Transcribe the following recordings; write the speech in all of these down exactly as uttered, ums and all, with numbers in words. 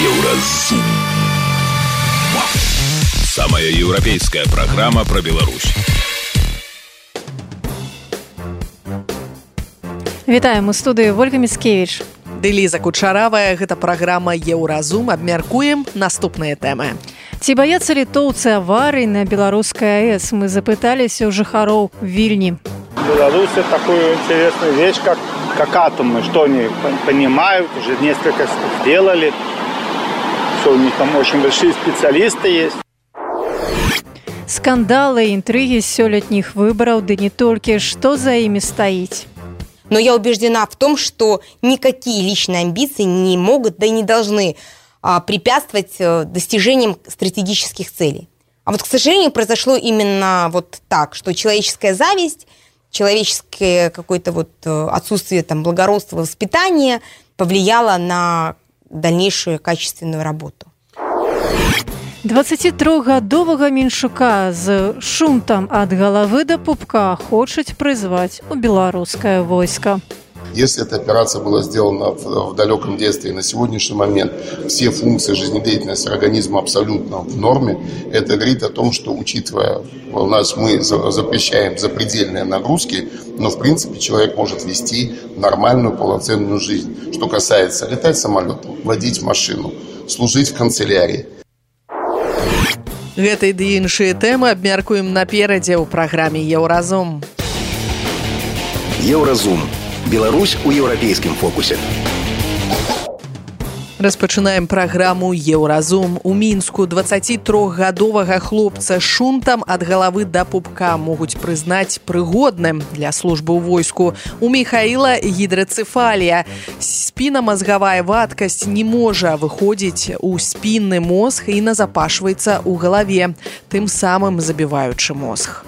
Еўразум. Самая еўрапейская программа про Беларусь. Вітаем у студыі Вольга Міцкевіч. Ды Ліза Кучаравая, гэта праграма «Еўразум». Абмяркуем наступныя тэмы. Ці баяцца літоўцы аварый на беларускай АЭС? Мы запыталіся у жыхароў Вільні. Белорусы такую интересную вещь, как, как атомы, что они понимают, уже несколько сделали. Все, у них там очень большие специалисты есть. Скандалы, интриги сёлетніх выборов, да не только, что за ими стоит. Но я убеждена в том, что никакие личные амбиции не могут, да и не должны а, препятствовать а, достижениям стратегических целей. А вот, к сожалению, произошло именно вот так, что человеческая зависть, человеческое какое-то вот отсутствие там благородства, воспитания повлияло на дальнейшую качественную работу. дваццацітрохгадовага Меншука з шунтам ад галавы да пупка хочуць прызваць у беларускае войска. Если эта операция была сделана в, в далеком детстве и на сегодняшний момент все функции жизнедеятельности организма абсолютно в норме, это говорит о том, что, учитывая, у нас мы запрещаем запредельные нагрузки, но в принципе человек может вести нормальную полноценную жизнь. Что касается летать самолетом, водить машину, служить в канцелярии. Гэта і іншыя тэмы абмяркуем наперадзе ў праграме «Еўразум». Еўразум. Беларусь у еўрапейскім фокусе. Распачынаем праграму «Еўразум». У Мінску дваццацітрохгадовага хлопца з шунтам ад галавы да пупка могуць прызнаць прыгодным для службы ў войску. У Міхаіла гідрацэфалія. Спінамазгавая вадкасць не можа выходзіць у спінны мозг і назапашваецца ў галаве, тым самым забіваючы мозг.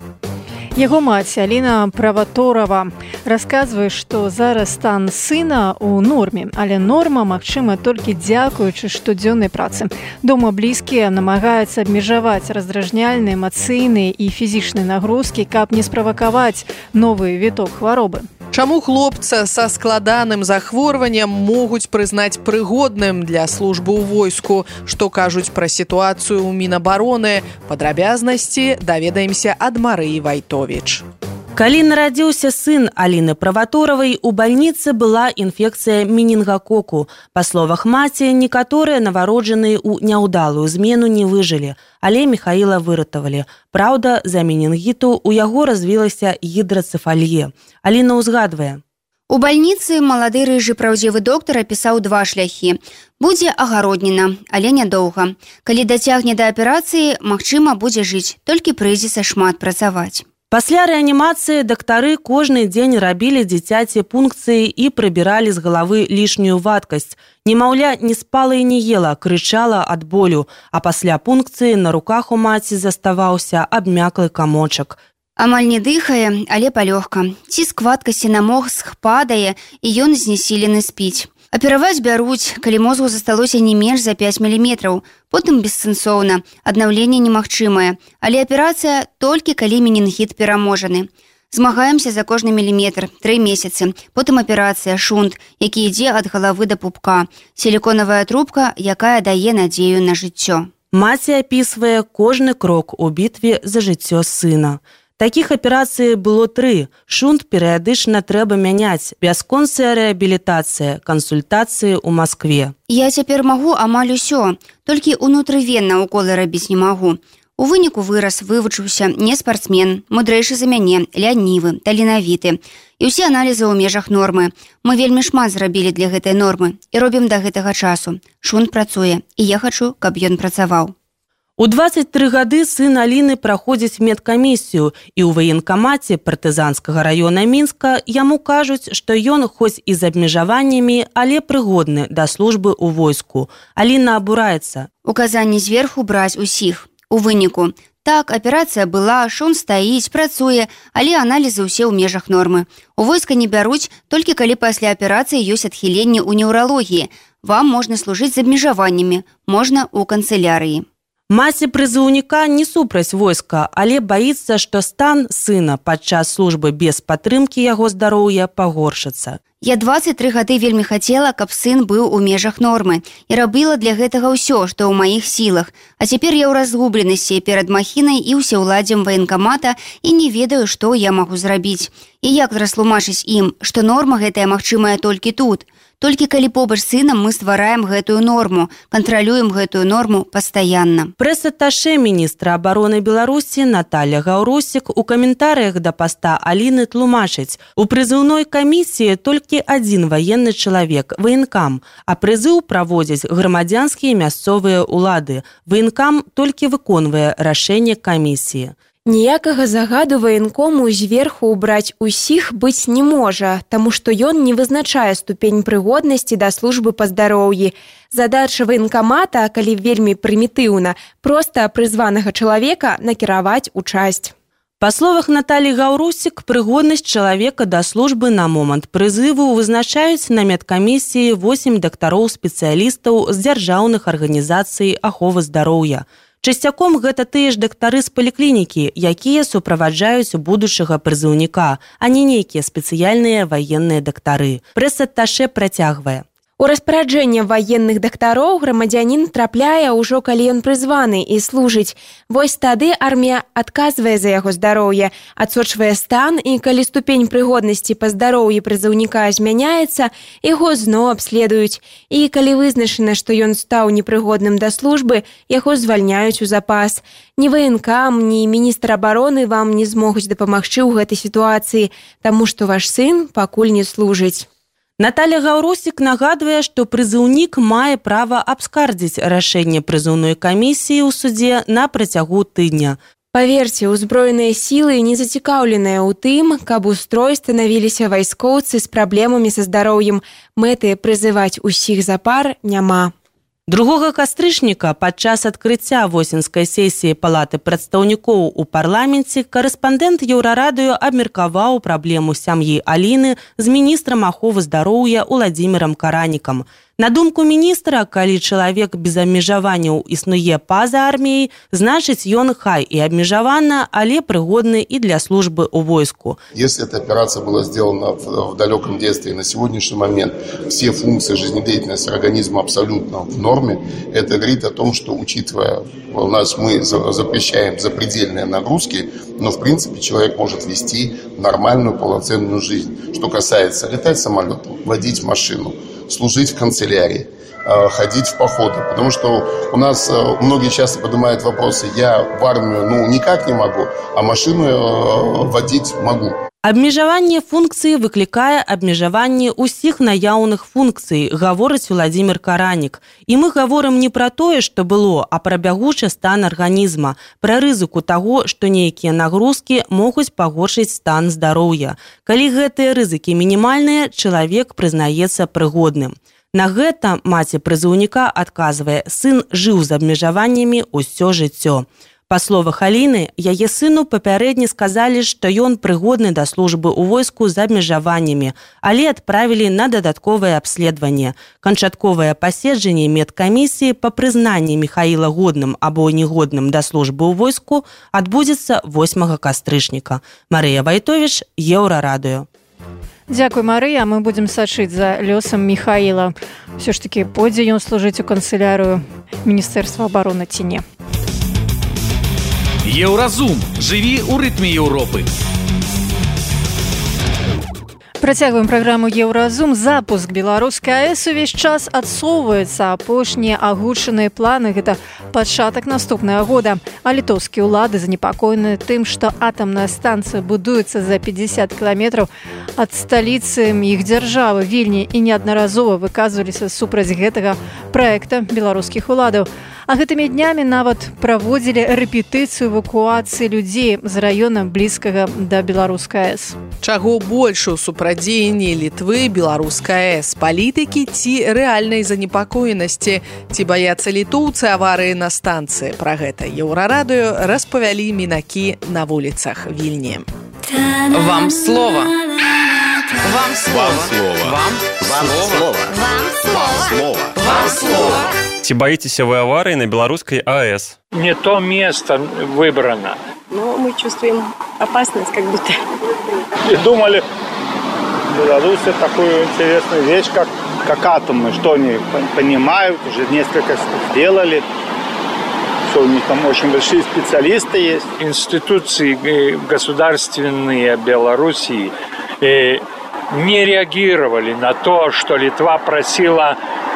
Яго маці Аліна Праваторова расказвае, што зараз стан сына ў норме, але норма магчыма толькі дзякуючы штодзённай працы. Дома блізкія намагаюцца абмежаваць раздражняльныя эмацыйныя і фізічныя нагрузкі, каб не справакаваць новы віток хваробы. Чаму хлопца са складаным захворваннем могуць прызнаць прыгодным для службы ў войску? Што кажуць пра сітуацыю ў Мінабароны? Падрабязнасці даведаемся ад Марыі Вайтовіч. Калі нарадзіўся сын Аліны Праваторавай, у бальніцы была інфекцыя менінгакоку. Па словах маці, некаторыя нованароджаныя ў няўдалую змену не выжылі, але Міхаіла выратавалі. Праўда, з-за менінгіту ў яго развілася гідрацэфалія. Аліна ўзгадвае. У бальніцы малады рыжы праўдзівы доктар апісаў два шляхі. Будзе агароднена, але нядоўга. Калі дацягне да аперацыі, магчыма, будзе жыць, толькі прыйдзецца шмат працаваць. Пасля рэанімацыі дактары кожны дзень рабілі дзіцяці пункцыі і прыбіралі з галавы лішнюю вадкасць. Немаўля не спала і не ела, крычала ад болю, а пасля пункцыі на руках у маці заставаўся абмяклы камочак. Амаль не дыхае, але палёгка. Ціск вадкасці на мозг падае, і ён знесілены спіць. Апераваць бяруць, калі мозгу засталося не менш за пяць міліметраў. Потым бессэнсоўна, аднаўленне немагчымае. Але аперацыя толькі калі менінгіт пераможаны. Змагаемся за кожны міліметр, тры месяцы. Потым аперацыя, шунт, які ідзе ад галавы да пупка. Сіліконавая трубка, якая дае надзею на жыццё. Маці апісвае кожны крок у бітве за жыццё сына. Такіх аперацый было тры. Шунт перыядычна трэба мяняць. Бясконцая рэабілітацыя, кансультацыі ў Маскве. Я цяпер магу амаль усё, толькі унутрывенна уколы рабіць не магу. У выніку вырас, вывучыўся, не спартсмен, мудрэйшы за мяне, лянівы, таленавіты. І ўсе аналізы ў межах нормы. Мы вельмі шмат зрабілі для гэтай нормы і робім да гэтага часу. Шунт працуе, і я хачу, каб ён працаваў. У дваццаць тры гады сын Аліны праходзіць медкамісію, і ў ваенкамаце партызанскага раёна Мінска яму кажуць, што ён хоць і з абмежаваннямі, але прыгодны да службы ў войску. Аліна абураецца. Указанне зверху браць усіх. У выніку. Так, аперацыя была, шунт стаіць, працуе, але аналізы ўсе ў межах нормы. У войска не бяруць, толькі калі пасля аперацыі ёсць адхіленне ў неўралогіі. Вам можна служыць з абмежаваннямі, можна ў канцылярыі. Маці прызыўніка не супраць войска, але баіцца, што стан сына падчас службы без падтрымкі яго здароўя пагоршыцца. Я двадцать три гады вельмі хацела, каб сын быў у межах нормы і рабіла для гэтага ўсё, што ў маіх сілах. А цяпер я ў разгубленасці перад махінай і ўсеўладдзем ваенкамата і не ведаю, што я магу зрабіць. І як растлумачыць ім, што норма гэтая магчымая толькі тут. Толькі калі побач з сынам мы ствараем гэтую норму, кантралюем гэтую норму пастаянна. Прэс-атташэ міністра абароны Беларусі Наталья Гаўросік у каментарыях да паста Аліны тлумачыць: у прызыўной камісіі толькі адзін ваенны чалавек, ваенкам, а прызыў праводзяць грамадзянскія мясцовыя ўлады. Ваенкам толькі выконвае рашэнне камісіі. Ніякага загаду ваенкому зверху ўбраць усіх быць не можа, таму што ён не вызначае ступень прыгоднасці да службы па здароўі. Задача ваенкамата, калі вельмі прымітыўна, проста прызванага чалавека накіраваць у часць. Па словах Натальі Гаўросік, прыгоднасць чалавека да службы на момант прызыву вызначаюць на медкамісіі восем дактароў-спецыялістаў з дзяржаўных арганізацый аховы здароўя. Часцяком гэта тыя ж дактары з паліклінікі, якія суправаджаюць будучага прызыўніка, а не нейкія спецыяльныя ваенныя дактары. Прэс-атташэ працягвае. У распараджэнне ваенных дактароў грамадзянін трапляе ўжо калі ён прызваны і служыць. Вось тады армія адказвае за яго здароўе, адсочвае стан, і калі ступень прыгоднасці па здароўі прызыўніка змяняецца, яго зноў абследуюць. І калі вызначана, што ён стаў непрыгодным да службы, яго звальняюць у запас. Ні ваенкам, ні міністр абароны вам не змогуць дапамагчы ў гэтай сітуацыі, таму што ваш сын пакуль не служыць. Наталья Гаўросік нагадвае, што прызыўнік мае права абскардзіць рашэнне прызыўной камісіі ў судзе на працягу тыдня. Паверце, узброеныя сілы не зацікаўленыя ў тым, каб у строй станавіліся вайскоўцы з праблемамі са здароўем. Мэты прызываць усіх запар няма. Другога кастрычніка падчас адкрыцця восеньскай сесіі Палаты прадстаўнікоў у парламенце карэспандэнт Еўрарадыё абмеркаваў праблему сям'і Аліны з міністрам аховы здароўя Уладзімірам Каранікам. На думку міністра, калі чалавек без абмежаванняў існуе па-за арміяй, значыць ён хай і абмежавана, але прыгодны і для службы ў войску. Если эта операция была сделана в, в далеком детстве и на сегодняшний момент все функции жизнедеятельности организма абсолютно в норме, это говорит о том, что, учитывая, у нас мы запрещаем запредельные нагрузки, но в принципе человек может вести нормальную полноценную жизнь. Что касается летать самолетом, водить машину, служить в канцелярии, ходить в походы. Потому что у нас многие часто поднимают вопросы: я в армию ну никак не могу, а машину водить могу. Абмежаванне функцыі выклікае абмежаванне ўсіх наяўных функцый, гаворыць Уладзімір Каранік. І мы гаворым не пра тое, што было, а пра бягучы стан арганізма, пра рызыку таго, што нейкія нагрузкі могуць пагоршыць стан здароўя. Калі гэтыя рызыкі мінімальныя, чалавек прызнаецца прыгодным. На гэта маці прызыўніка адказвае: сын жыў з абмежаваннямі ўсё жыццё. Па словах Аліны, яе сыну папярэдне сказалі, што ён прыгодны да службы ў войску з абмежаваннямі, але адправілі на дадатковае абследаванне. Канчатковае паседжанне медкамісіі па прызнанні Міхаіла годным або негодным да службы ў войску адбудзецца восьмага кастрычніка. Марыя Вайтовіч, Еўрарадыё. Дзякуй, Марыя. Мы будзем сачыць за лёсам Міхаіла. Усё ж такі пойдзе ён служыць у канцылярыю Міністэрства абароны ці не. Еўразум. Жыві ў рытме Еўропы. Працягваем праграму «Еўразум». Запуск беларускай АЭС увесь час адсоўваецца. Апошнія агучаныя планы – гэта пачатак наступнага года. А літоўскія ўлады занепакоены тым, што атамная станцыя будуецца за пятьдесят кіламетраў ад сталіцы іх дзяржавы Вільні і неаднаразова выказваліся супраць гэтага праекта беларускіх уладаў. А гэтымі днямі нават праводзілі рэпетыцыю эвакуацыі людзей з раёна блізкага да беларускай АЭС. Чаго больш у супрадзеянні Літвы беларускай АЭС? Палітыкі ці рэальнай занепакоенасці? Ці баяцца літоўцы аварыі на станцыі? Пра гэта Еўрарадыё распавялі мінакі на вуліцах Вільні. Вам слова. Вам слова. Вам слова. Вам слова. Вам слова. Вам слова. Ці баіцеся вы аварыі на беларускай АЭС? не то место выбрано. Но мы чувствуем опасность как будто. И думали, в Беларуси такую интересную вещь, как, как атомы, что они понимают, уже несколько сделали. Что у них там очень большие специалисты есть. Институции государственные Белоруссии не реагировали на то, что Литва просила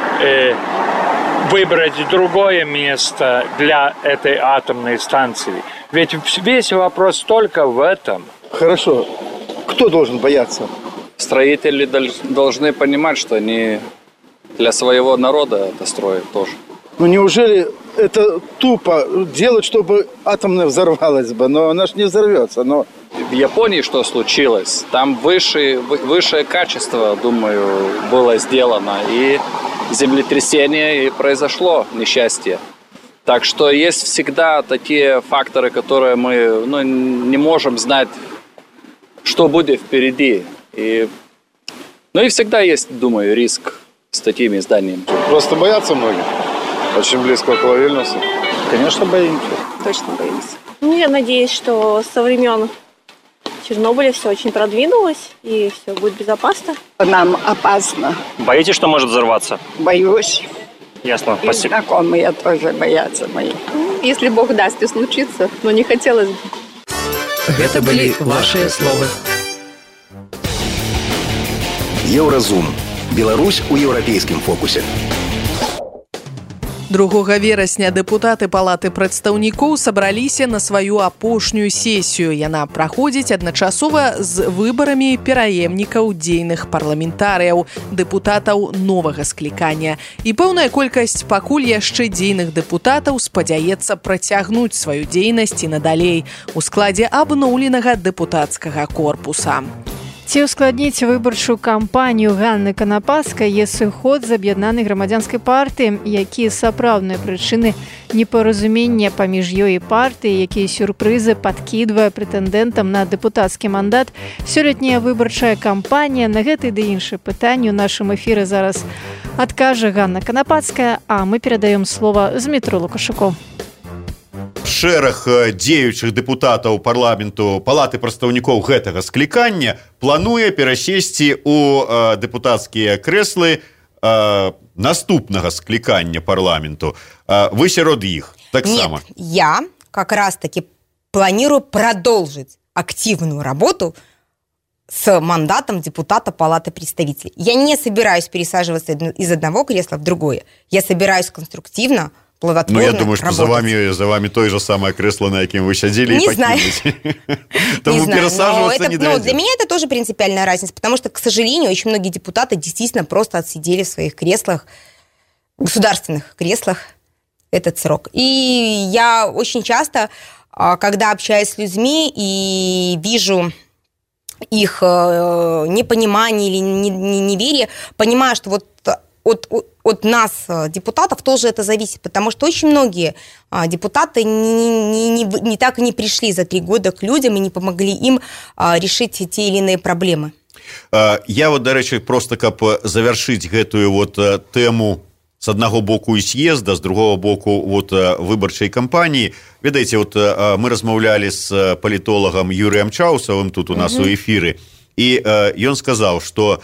выбрать другое место для этой атомной станции. Ведь весь вопрос только в этом. Хорошо. Кто должен бояться? Строители должны понимать, что они для своего народа это строят тоже. Ну неужели это тупо делать, чтобы атомная взорвалась бы? Но она ж не взорвется. Но... В Японии что случилось? Там выше, высшее качество, думаю, было сделано. И землетрясение, и произошло несчастье. Так что есть всегда такие факторы, которые мы ну, не можем знать, что будет впереди. И, ну и всегда есть, думаю, риск с такими зданиями. Просто боятся многие. Очень близко около Вильнюса. Конечно, боимся. Точно боимся. Ну, я надеюсь, что со времен Чернобыля все очень продвинулось и все будет безопасно. Нам опасно. Боитесь, что может взорваться? Боюсь. Ясно, и спасибо. Знакомые тоже боятся мои. Если Бог даст и случится, но не хотелось бы. Это были ваши словы. Еўразум. Беларусь у еўрапейскім фокусе. другога верасня дэпутаты палаты прадстаўнікоў сабраліся на сваю апошнюю сесію. Яна праходзіць адначасова з выбарамі пераемнікаў дзейных парламентарыяў, дэпутатаў новага склікання. І пэўная колькасць пакуль яшчэ дзейных дэпутатаў спадзяецца працягнуць сваю дзейнасць і надалей у складзе абноўленага дэпутацкага корпуса. Ці ускладніць выбарчую кампанію Ганны Канапаскай є сыход з аб'яднанай грамадзянскай партыі, якія сапраўдныя прычыны непаразумення паміж ёй і партыі, якія сюрпрызы падкідвае прэтэндэнтам на дэпутацкі мандат. Сёлетняя выбарчая кампанія на гэты ды іншыя пытанні ў нашым эфіры зараз адкажа Ганна Канапаская, а мы перадаём слова Змітру Лукашуку. Шэраг дзеючых дэпутатаў парламенту палаты прадстаўнікоў гэтага склікання плануе перасесці ў дэпутацкія крэслы наступнага склікання парламенту. Вы сярод іх таксама? Нет, я как раз-таки планирую продолжить активную работу с мандатом депутата Палаты представителей. Я не собираюсь пересаживаться из одного кресла в другое. Я собираюсь конструктивно, плодотворно Ну, я думаю, что за работать. вами, за вами то же самое кресло, на яким вы сидели, не и покинули. Тому не знаю, пересаживаться это, не ну, доведется. для меня это тоже принципиальная разница, потому что, к сожалению, очень многие депутаты действительно просто отсидели в своих креслах, государственных креслах этот срок. И я очень часто, когда общаюсь с людьми и вижу их непонимание или неверие, понимаю, что вот От, от, от нас, депутатов, тоже это зависит, потому что очень многие а, депутаты не, не, не, не так и не пришли за три года к людям и не помогли им а, решить те или иные проблемы. Я вот, до речі, просто каб завершить гэтую вот тему с одного боку і съезда, с другого боку вот выбарчай кампании. Ведаеце, вот мы размаўлялі с палітолагам Юрыем Чаусавым тут у нас mm-hmm. у эфиры, и ён сказал, что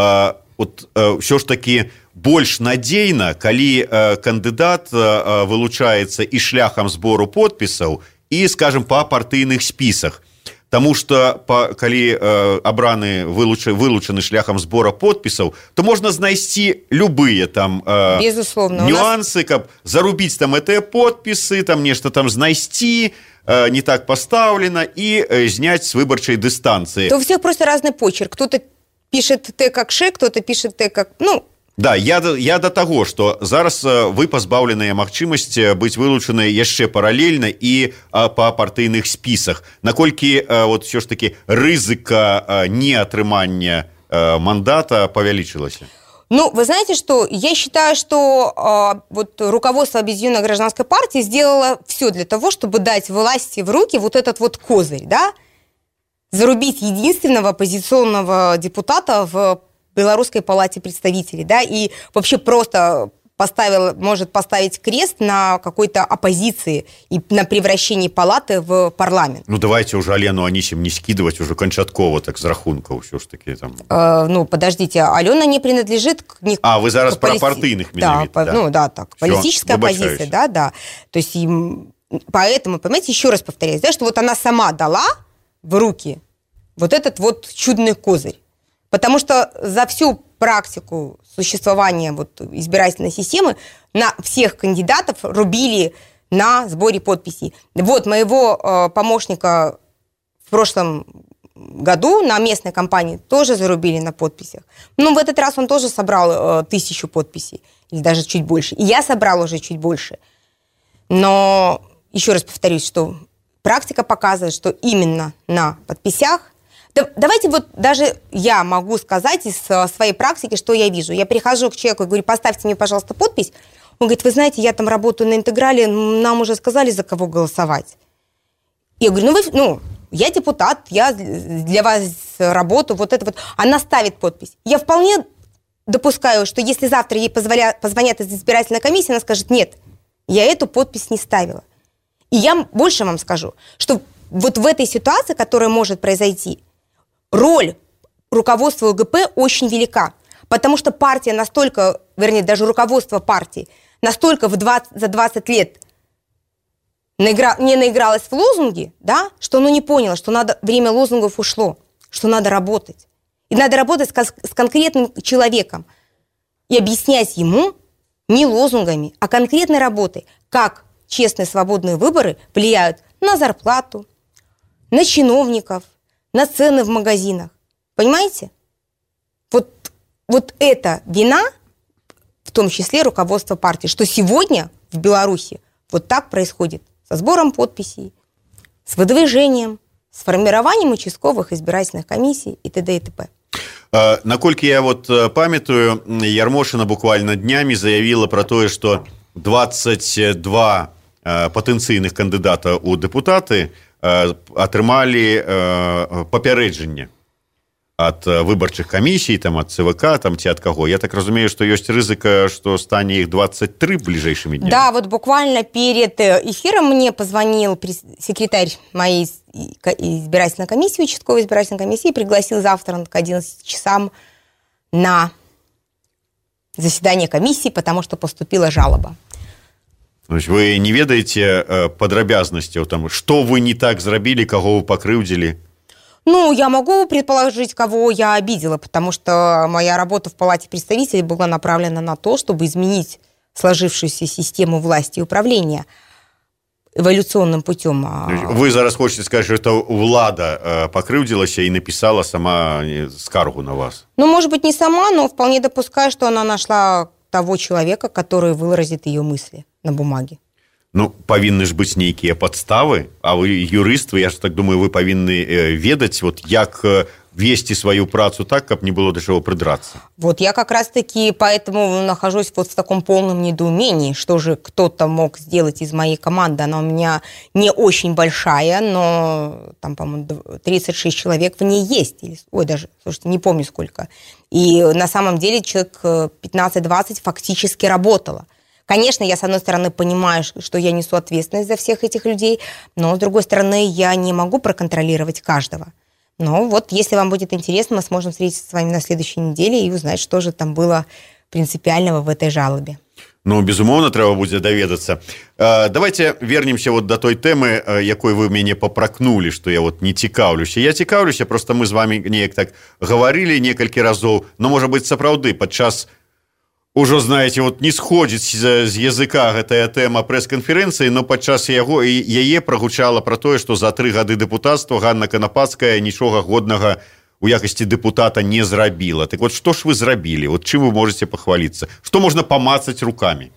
вот все ж таки больш надзейна, калі кандыдат вылучаецца і шляхам збору подпісаў, і, скажем, па партыйных спісах. Таму што па, калі абраны вылучы, вылучаны шляхам збора подпісаў, то можна знайсці любыя там Безусловно, нюансы, каб зарубіць там гэтыя подпісы, там нешта там знайсці, не так пастаўлена, і зняць з выбарчай дыстанцыі. То у всех просто разный почерк. Кто-то пишет Т как Ш, кто-то пишет Т как... Ну, Да, я, я до таго, што зараз вы пазбаўленыя магчымасці быць вылучаныя яшчэ паралельна і па партыйных спісах. Наколькі вот все ж таки рызыка неатрымання мандата павялічылася? Ну, вы знаете, что я считаю, что э, вот руководство Объединенной гражданской партии сделало все для того, чтобы дать власти в руки вот этот вот козырь, да? Зарубить единственного оппозиционного депутата в Белорусской палате представителей, да, и вообще просто поставил, может поставить крест на какой-то оппозиции и на превращении палаты в парламент. Ну, давайте уже Алену Анисим не скидывать уже кончатково, так, с рахунков, все ж таки там. Э, ну, подождите, Алена не принадлежит к... Не, а, вы зараз к про полити... партийных да, да. да, ну, да, так, Всё, политическая выбачаюсь. оппозиция, да, да. То есть, им... поэтому, понимаете, еще раз повторяюсь, да, что вот она сама дала в руки вот этот вот чудный козырь. Потому что за всю практику существования вот избирательной системы на всех кандидатов рубили на сборе подписей. Вот моего э, помощника в прошлом году на местной кампании тоже зарубили на подписях. Ну, в этот раз он тоже собрал э, тысячу подписей, или даже чуть больше. И я собрала уже чуть больше. Но еще раз повторюсь, что практика показывает, что именно на подписях. Да, давайте вот даже я могу сказать из своей практики, что я вижу. Я прихожу к человеку и говорю, поставьте мне, пожалуйста, подпись. Он говорит, вы знаете, я там работаю на интеграле, нам уже сказали, за кого голосовать. Я говорю, ну, вы, ну, я депутат, я для вас работаю, вот это вот. Она ставит подпись. Я вполне допускаю, что если завтра ей позволя, позвонят из избирательной комиссии, она скажет, нет, я эту подпись не ставила. И я больше вам скажу, что вот в этой ситуации, которая может произойти, роль руководства ЛГП очень велика, потому что партия настолько, вернее, даже руководство партии настолько в двадцать, за двадцать лет наигра, не наигралось в лозунги, да, что оно не поняло, что надо, время лозунгов ушло, что надо работать. И надо работать с, с конкретным человеком и объяснять ему не лозунгами, а конкретной работой, как честные свободные выборы влияют на зарплату, на чиновников, на цены в магазинах. Понимаете? Вот, вот эта вина, в том числе руководства партии, что сегодня в Беларуси вот так происходит со сбором подписей, с выдвижением, с формированием участковых избирательных комиссий и т.д. и т.п. Наколькі я вот памятаю, Ярмошина буквально днями заявила про тое, что двадцать два патэнцыйных кандыдата ў дэпутаты атрымалі папярэджанне ад выбарчых камісій, там, ад ЦВК, там, ці ад каго. Я так разумею, что ёсць рызыка, что стане их двадцать три ближайшими днями. Да, вот буквально перед эфиром мне позвонил секретарь моей избирательной комиссии, участковой избирательной комиссии, пригласил завтра к одиннадцати часам на заседание комиссии, потому что поступила жалоба. То есть вы не ведаеце падрабязнасцяў, там, что вы не так зрабілі, каго вы пакрыўдзілі? Ну, я могу предположить, кого я обидела, потому что моя работа в Палате представителей была направлена на то, чтобы изменить сложившуюся систему власти и управления эволюционным путем. Вы зараз хочете сказать, что влада покрывдзілася и написала сама скаргу на вас? Ну, может быть, не сама, но вполне допускаю, что она нашла того человека, который выразит ее мысли на бумаге. Ну, павінны ж быць нейкія падставы, а вы юрыст, я ж так думаю, вы павінны ведаць, вот, як вести свою працу так, каб не было до чего придраться. Вот я как раз-таки поэтому нахожусь вот в таком полном недоумении, что же кто-то мог сделать из моей команды. Она у меня не очень большая, но там, по-моему, тридцать шесть человек в ней есть. Ой, даже, слушайте, не помню сколько. И на самом деле человек пятнадцать-двадцать фактически работало. Конечно, я, с одной стороны, понимаю, что я несу ответственность за всех этих людей, но, с другой стороны, я не могу проконтролировать каждого. Но вот, если вам будет интересно, мы сможем встретиться с вами на следующей неделе и узнать, что же там было принципиального в этой жалобе. Ну, безумоўна, трэба будзе даведацца. Давайте вернемся вот до той тэмы, якой вы мяне попракнули, что я вот не цікаўлюся. Я цікаўлюся, просто мы з вами неяк так гаварылі некалькі разоў, но, можа быць, сапраўды, падчас ужо, знаете, вот не сходзіць з языка гэтая тэма прэс-канферэнцыі, но падчас яго і яе прагучала пра тое, што за тры гады дэпутацтва Ганна Канапацкая нічога годнага у якасці дэпутата не зрабіла. Так вот, што ж вы зрабілі? Вот чым вы можете пахваліцца? Што можна памацаць руками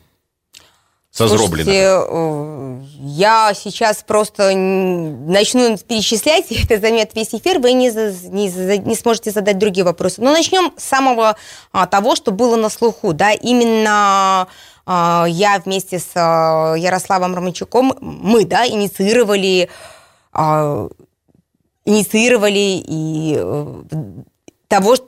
со зробленага? Я сейчас просто начну перечислять, это займет весь эфир, вы не, не, не сможете задать другие вопросы. Но начнем с самого а, того, что было на слуху. Да? Именно а, я вместе с а, Ярославом Романчуком, мы да, инициировали, а, инициировали и, а, того,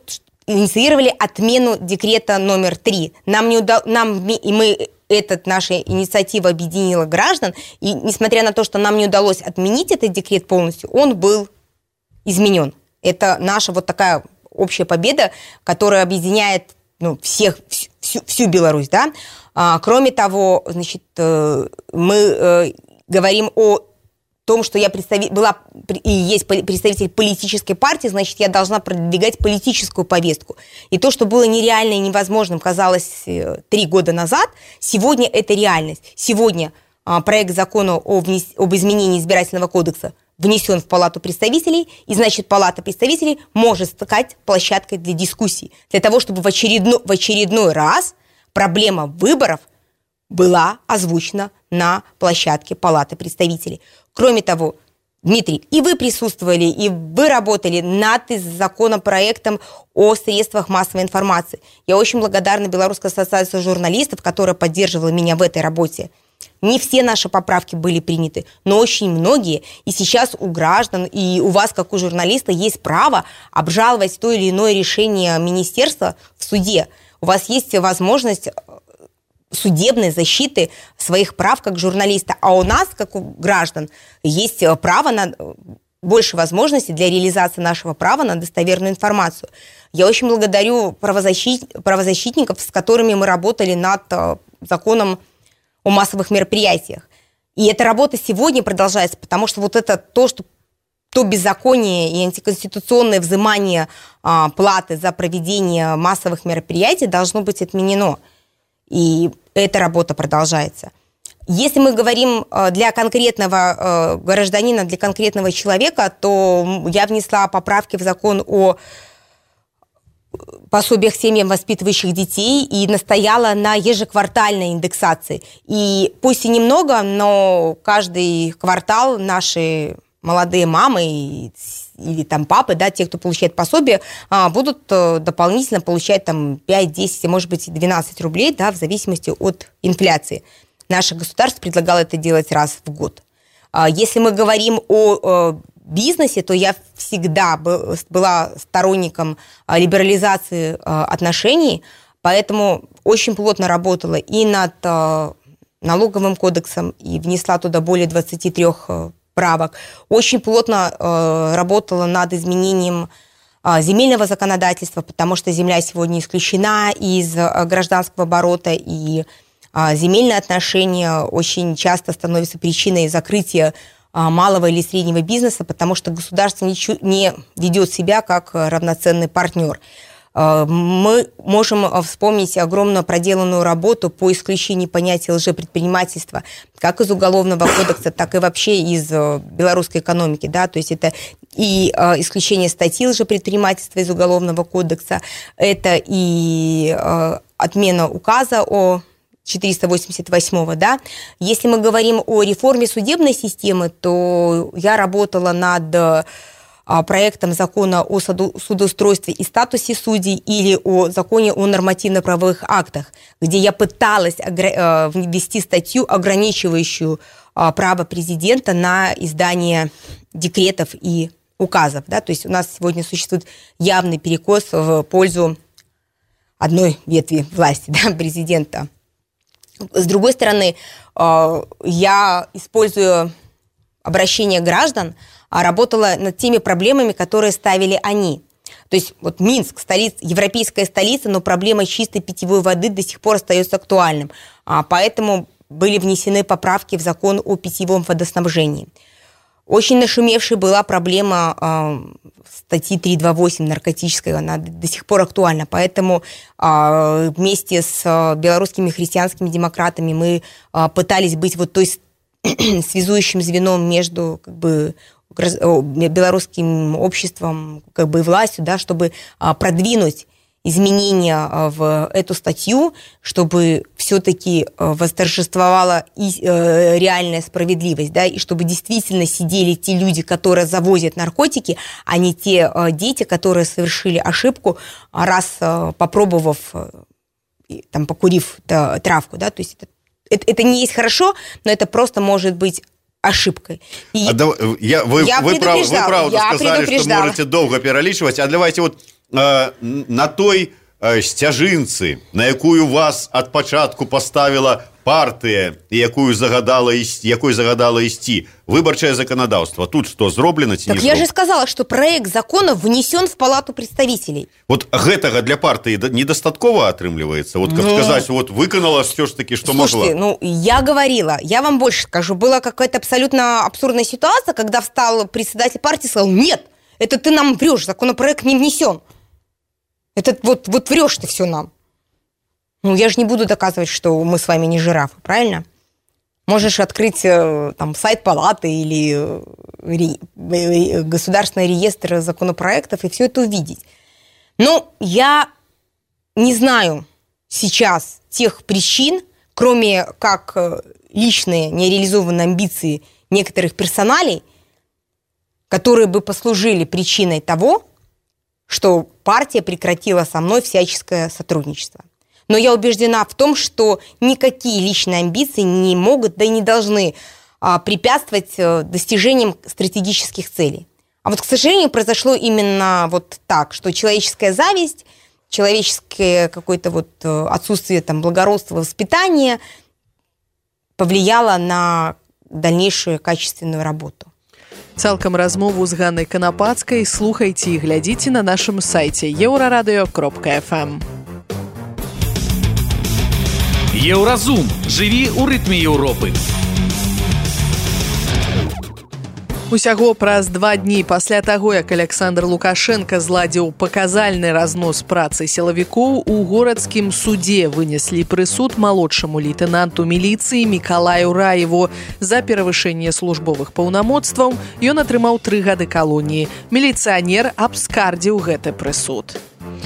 инициировали отмену декрета номер три. Нам не удалось, нам, и мы, этот, наша инициатива объединила граждан, и несмотря на то, что нам не удалось отменить этот декрет полностью, он был изменен. Это наша вот такая общая победа, которая объединяет ну, всех, всю, всю Беларусь, да. А, кроме того, значит, мы э, говорим о том, что я представи... была и есть представитель политической партии, значит, я должна продвигать политическую повестку. И то, что было нереально и невозможным, казалось, три года назад, сегодня это реальность. Сегодня а, проект закона о внес... об изменении избирательного кодекса внесен в Палату представителей, и, значит, Палата представителей может стать площадкой для дискуссий, для того, чтобы в очередной, в очередной раз проблема выборов была озвучена на площадке Палаты представителей. Кроме того, Дмитрий, и вы присутствовали, и вы работали над законопроектом о средствах массовой информации. Я очень благодарна Белорусской ассоциации журналистов, которая поддерживала меня в этой работе. Не все наши поправки были приняты, но очень многие. И сейчас у граждан, и у вас, как у журналиста, есть право обжаловать то или иное решение министерства в суде. У вас есть возможность судебной защиты своих прав как журналиста. А у нас, как у граждан, есть право на больше возможностей для реализации нашего права на достоверную информацию. Я очень благодарю правозащит... правозащитников, с которыми мы работали над законом о массовых мероприятиях. И эта работа сегодня продолжается, потому что вот это то, что то беззаконие и антиконституционное взимание а, платы за проведение массовых мероприятий должно быть отменено. И эта работа продолжается. Если мы говорим для конкретного гражданина, для конкретного человека, то я внесла поправки в закон о пособиях семьям, воспитывающих детей, и настояла на ежеквартальной индексации. И пусть и немного, но каждый квартал наши молодые мамы или там папы, да, те, кто получает пособие, будут дополнительно получать там пять, десять, может быть, двенадцать рублей, да, в зависимости от инфляции. Наше государство предлагало это делать раз в год. Если мы говорим о бизнесе, то я всегда была сторонником либерализации отношений, поэтому очень плотно работала и над налоговым кодексом, и внесла туда более двадцати трёх правок. Очень плотно э, работала над изменением э, земельного законодательства, потому что земля сегодня исключена из э, гражданского оборота, и э, земельные отношения очень часто становятся причиной закрытия э, малого или среднего бизнеса, потому что государство не, не ведет себя как равноценный партнер. Мы можем вспомнить огромную проделанную работу по исключению понятия лжепредпринимательства как из Уголовного кодекса, так и вообще из белорусской экономики. Да? То есть это и исключение статьи лжепредпринимательства из Уголовного кодекса, это и отмена указа о четыреста восемьдесят восьмого. Да? Если мы говорим о реформе судебной системы, то я работала над проектом закона о судоустройстве и статусе судей или о законе о нормативно-правовых актах, где я пыталась ввести статью, ограничивающую право президента на издание декретов и указов. Да? То есть у нас сегодня существует явный перекос в пользу одной ветви власти, да, президента. С другой стороны, я использую обращение граждан, работала над теми проблемами, которые ставили они. То есть вот Минск, столица, европейская столица, но проблема чистой питьевой воды до сих пор остается актуальным. Поэтому были внесены поправки в закон о питьевом водоснабжении. Очень нашумевшей была проблема э, статьи триста двадцать восемь наркотической, она до сих пор актуальна. Поэтому э, вместе с э, белорусскими христианскими демократами мы э, пытались быть вот той связующим звеном между как бы белорусским обществом, как бы и властью, да, чтобы продвинуть изменения в эту статью, чтобы все-таки восторжествовала и реальная справедливость, да, и чтобы действительно сидели те люди, которые завозят наркотики, а не те дети, которые совершили ошибку, раз попробовав, там, покурив травку, да, то есть это, это, это не есть хорошо, но это просто может быть ошибкой. И а да, я, вы, я вы, прав, вы правду я сказали, что можете долго перелічваць, а давайте вот э, на той э, сцяжынцы, на якую вас ад пачатку паставіла партыя, якую загадала ісці, якой загадала ісці выбарчае заканадаўства. Тут што, зроблена ці так не я зроблена? же сказала, что проект закона внесен в Палату представителей. Вот гэтага для партыі недастаткова атрымліваецца? Вот как ну, сказать, вот выканала все ж таки, что слушайте, могла. ну, я говорила, я вам больше скажу, была какая-то абсолютно абсурдная ситуация, когда встал председатель партии и сказал, нет, это ты нам врешь, законопроект не внесен. Это вот, вот врешь ты все нам. Ну, я же не буду доказывать, что мы с вами не жирафы, правильно? Можешь открыть там сайт палаты или ре... государственный реестр законопроектов и все это увидеть. Но я не знаю сейчас тех причин, кроме как личные нереализованные амбиции некоторых персоналей, которые бы послужили причиной того, что партия прекратила со мной всяческое сотрудничество. Но я убеждена в том, что никакие личные амбиции не могут, да и не должны а, препятствовать а, достижениям стратегических целей. А вот, к сожалению, произошло именно вот так, что человеческая зависть, человеческое какое-то вот отсутствие там, благородства, воспитания повлияло на дальнейшую качественную работу. Цалкам размову з Ганнай Канапацкай слухайце і глядзіце на нашым сайце еўрарадыё кропка эф эм. Еўразум. Жыві ў рытме Еўропы. Усяго праз два дні пасля таго, як Александр Лукашенко зладзіў паказальны разнос працы сілавікоў, у горадскім судзе вынеслі прысуд малодшаму лейтэнанту міліцыі Мікалаю Раеву. За перавышэнне службовых паўнамоцтваў ён атрымаў тры гады калоніі. Міліцыянер абскардзіў гэты прысуд.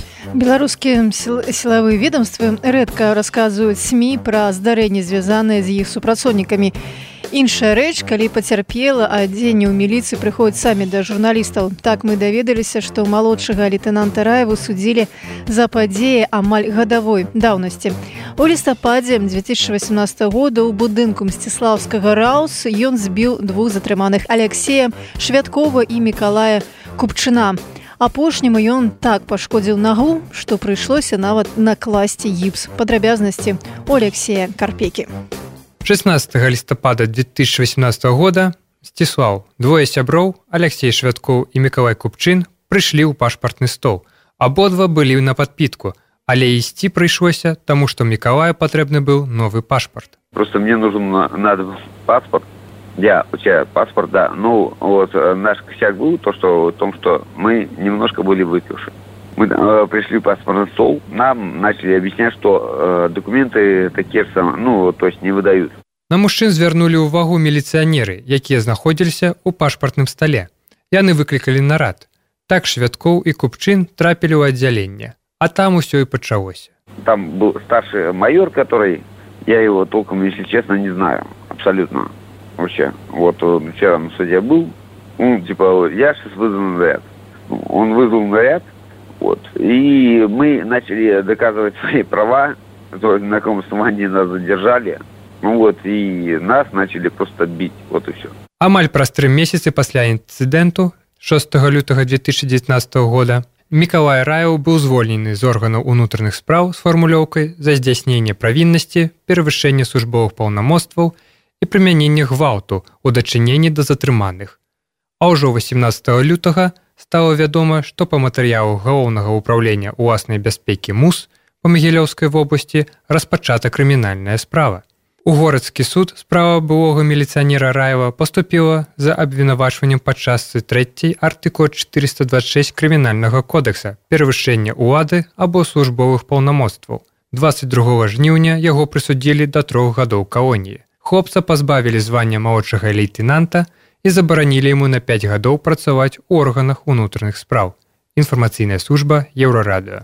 Беларускія сілавыя ведомствы рэдка расказваюць СМІ пра здарэнні, звязаныя з іх супрацоўнікамі. Іншая рэч, калі пацярпела, а дзенні ў міліцыі прыходзяць самі да журналістаў. Так мы даведаліся, што малодшага лейтэнанта Раеву судзілі за падзеі амаль гадавой даўнасці. У лістападзе дзве тысячы васемнаццатага года ў будынку Мсціслаўскага РАУС ён збіў двух затрыманых Алексея Швядкова і Мікалая Купчына. Апошняму ён так пашкодзіў нагу, што прыйшлося нават накласці гіпс. Падрабязнасці у Алексея Карпекі. шестнадцатага лістапада дзве тысячы васемнаццатага года Мсціслаў, двое сяброў, Алексей Швядкоў і Мікалай Купчын, прыйшлі ў пашпартны стол. Абодва былі на падпітку, але ісці прыйшлося, таму што Мікалаю патрэбны быў новы пашпарт. Просто мне нужен надо паспорт. Я получаю паспорт, да. Ну, вот наш косяк был то, что, в том, что мы немножко были выпивши. Мы э, пришли в паспортный стол, нам начали объяснять, что э, документы такие же самые, ну, то есть не выдают. На мужчин звярнулі ўвагу міліцыянеры, якія знаходзіліся ў пашпартным стале. Яны выклікалі нарад. Так Швядкоў і Купчын трапілі ў аддзяленне. А там усё і пачалося. Там был старший майор, который, я его толком, если честно, не знаю. Абсолютно. Вообще. Вот он вчера на суде был. Он, типа, я сейчас вызову наряд. Он вызвал наряд. Вот. И мы начали доказывать свои права, на каком основании нас задержали. Ну вот, и нас начали просто бить. Вот и все. Амаль праз тры месяцы пасля інцыдэнту шостага лютага дзве тысячы дзевятнаццатага года Мікалай Раеў быў звольнены з органаў унутраных спраў з фармулёўкай за здзяйсненне правіннасці, перавышэнне службовых паўнамоцтваў і прымяненне гвалту ў дачыненні да затрыманых. А ўжо васемнаццатага лютага стало вядома, што па матэрыялу галоўнага ўпраўлення ўласнай бяспекі МУС па Магілёўскай вобласці распачата крымінальная справа. У горадскі суд справа былога міліцыянера Раева паступіла за абвінавачваннем па частцы трэцяй артыкула чатырыста дваццаць шэсць крымінальнага кодекса перавышэнне ўлады або службовых паўнамоцтваў. дваццаць другога жніўня яго прысудзілі да трох гадоў калоніі. Хлопца пазбавілі звання малодшага лейтэнанта і забаранілі яму на пяць гадоў працаваць у органах унутраных спраў. Інфармацыйная служба Еўрарадыё.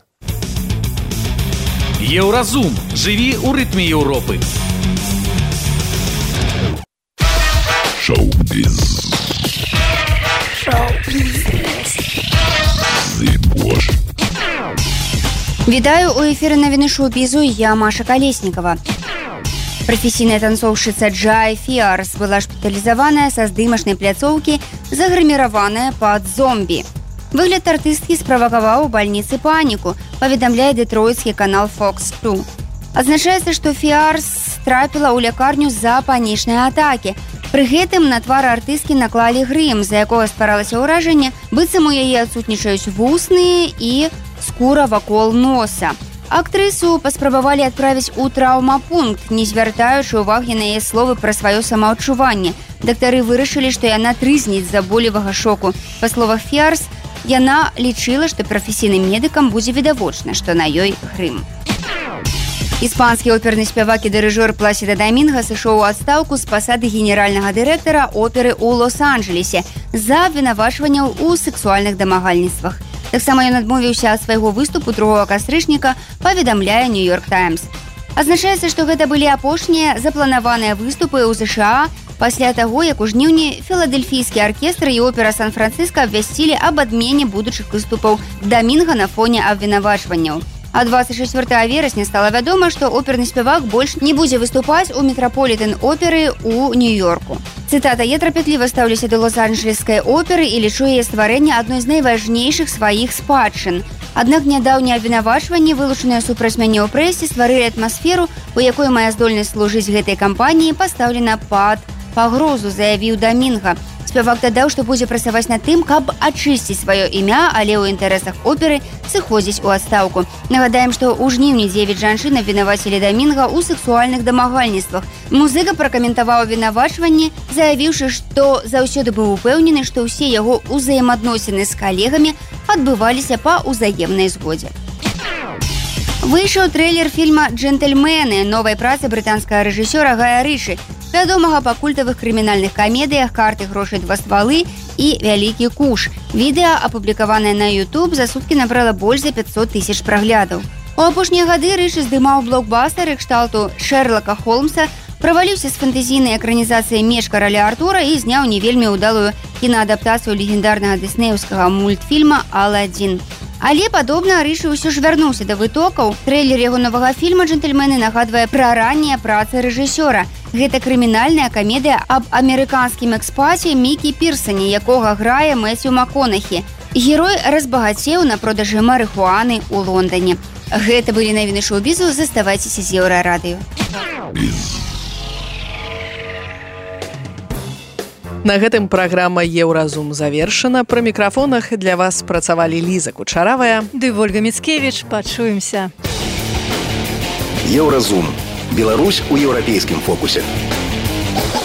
Еўразум. Жыві ў рытме Еўропы. Шоу-біз. Шоу-біз. Вітаю, у эфіры навіны шоу-бізу, я Маша Колесникова. Професійная танцоўшчыца Джай Фіарс была шпіталізаваная са здымачнай пляцоўкі, загрыміраваная пад зомбі. Выгляд артысткі справакаваў у бальніцы паніку, паведамляе дэтройцкі канал Fox два. Адзначаецца, што Фіарс трапіла ў лякарню з-за панічнай атакі. Пры гэтым на твар артысткі наклалі грым, з-за якога стваралася ўражанне, быццам у яе адсутнічаюць вусны і скура вакол носа. Актрысу паспрабавалі адправіць у траўмапункт, не звяртаючы ўвагі на яе словы пра сваё самаадчуванне. Дактары вырашылі, што яна трызніць з-за болевага шоку. Па словах Фіарс, яна лічыла, што прафесійным медыкам будзе відавочна, што на ёй грым. Іспанскі оперны спявак і дырыжор Пласіда Дамінга сышоў у адстаўку з пасады генеральнага дырэктара оперы ў Лос-Анджелесе за абвінавачванняў у сексуальных дамагальніцтвах. Таксама ён адмовіўся ад свайго выступу другога кастрычніка, паведамляе Нью-Йорк Таймс. Адзначаецца, што гэта былі апошнія запланаваныя выступы ў ЗША пасля таго, як у жніўні філадельфійскі аркестр і опера Сан-Францыска абвясцілі аб адмене будучых выступаў Дамінга на фоне абвінавачванняў. А двадцать четвёртого верасня стала вядома, што оперны спявак больш не будзе выступаць у Метраполітэн-оперы ў Нью-Йорку. Цытата: «Я трапятліва стаўлюся да Лос-Анджелескай оперы і лічу яе стварэнне адной з найважнейшых сваіх спадчын. Аднак нядаўнія абвінавачванні, вылучаныя супраць мяне ў прэсе, стварылі атмасферу, у якой мая здольнасць служыць гэтай кампаніі пастаўлена пад пагрозу», заявіў Дамінга. Спявак дадаў, што будзе працаваць над тым, каб ачысціць сваё імя, але ў інтарэсах оперы сыходзіць у адстаўку. Нагадаем, што ў жніўні дзевяць жанчын абвінавацілі Дамінга ў сексуальных дамагальніцтвах. Музыка пракаментаваў абвінавачванні, заявіўшы, што заўсёды быў упэўнены, што ўсе яго ўзаемаадносіны з калегамі адбываліся па ўзаемнай згодзе. Выйшаў трэйлер фільма «Джентльмены» новай працы брытанскага рэжысёра Гая Рычы, вядомага па культавых крымінальных камедыях «Карты, грошы, два ствалы» і «Вялікі куш». Відэа, апублікаванае на YouTube, за суткі набрала больш за пятьсот тысяч праглядаў. У апошнія гады Рычы здымаў блокбастары кшталту Шэрлока Холмса, праваліўся з фэнтэзійнай экранізацыяй «Меч караля Артура» і зняў не вельмі ўдалую кінаадаптацыю легендарнага дыснеўскага мультфільма «Аладдзін». Але, падобна, Рычы ўсё ж вярнуўся да вытокаў. Трэйлер яго новага фільма «Джентльмены» нагадвае пра раннія працы рэжысёра. Гэта крымінальная камедыя аб амерыканскім экспаце Мікі Пірсане, якога грае Мэцью МакКонахі. Герой разбагацеў на продажы марыхуаны ў Лондоне. Гэта былі навіны шоу-бізу, заставайцеся з Еўрарадыё. На гэтым праграма «Еўразум» завершана. Пры мікрафонах для вас працавалі Ліза Кучаравая ды Вольга Міцкевіч. Пачуемся. Еўразум. Беларусь у еўрапейскім фокусе.